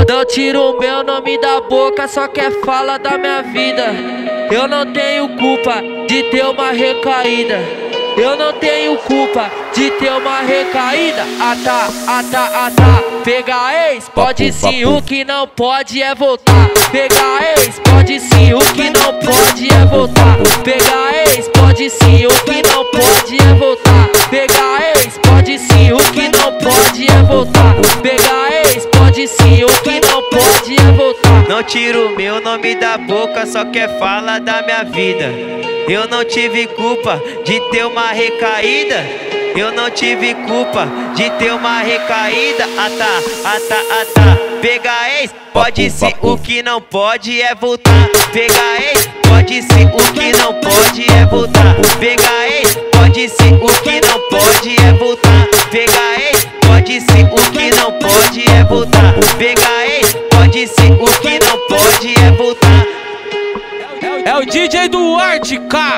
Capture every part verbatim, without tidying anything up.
Não tiro o meu nome da boca, só quer falar da minha vida. Eu não tenho culpa de ter uma recaída. Eu não tenho culpa de ter uma recaída. Ah tá, ah tá, ah tá. Pegar ex, pode sim, o que não pode é voltar. Pegar ex, pode sim, o que não pode é voltar. Pegar ex, pode sim, o que não pode é voltar. Pegar ex, pode sim, o que não pode é voltar. Pegar ex, pode sim, o que não pode é voltar. Não tiro meu nome da boca, só quer falar da minha vida. Eu não tive culpa de ter uma recaída. Eu não tive culpa de ter uma recaída. Ah tá, ah tá, ah tá. Pegar ex, pode sim, o que não pode é voltar. Pegar ex, pode sim, o que não pode é voltar. Pegar ex, pode sim, o que não pode é voltar. Pegar ex, pode sim, o que não pode é voltar. Pegar ex, pode sim, o que não pode é voltar. É o D J Duarte,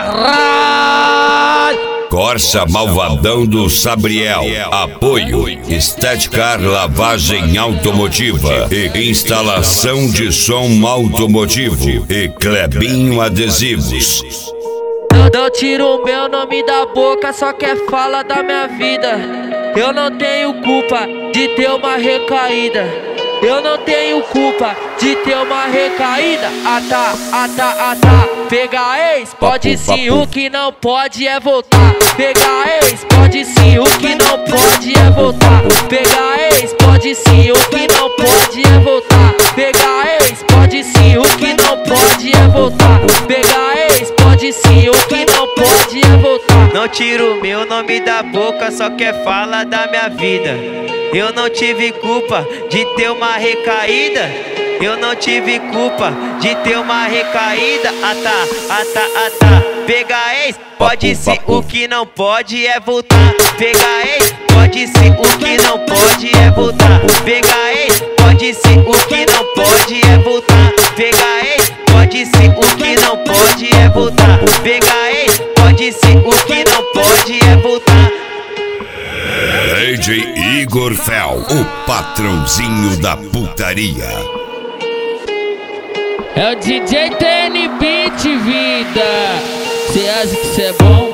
caralho! Corsa Malvadão do Sabriel. Apoio Estética Lavagem Automotiva e instalação de som automotivo e Clebinho Adesivos. Não, não tiro o meu nome da boca, só quer falar da minha vida. Eu não tenho culpa de ter uma recaída. Eu não tenho culpa de ter uma recaída. Ah tá, ah tá, ah tá. Pegar ex, pode sim, o que não pode é voltar. Pegar ex, pode sim, o que não pode é voltar. Pegar ex, pode sim, o que não pode é voltar. Pegar ex, pode sim, o que não pode é voltar. Pegar ex, pode sim, o que não pode é voltar. Não tiro meu nome da boca, só quer falar da minha vida. Eu não tive culpa de ter uma recaída. Eu não tive culpa de ter uma recaída. Ah tá, ah tá, ah tá. Pegar ex, pode sim, o que não pode é voltar. Pegar ex, pode sim, o que não pode é voltar. Pegar ex, pode sim, o que não pode é voltar. Pegar ex, pode sim, o que não pode é voltar. Pegar ex, pode sim, o que não pode é voltar. D J Igor Fel, o patrãozinho da putaria. É o D J T N Beat, vida. Cê acha que cê é bom?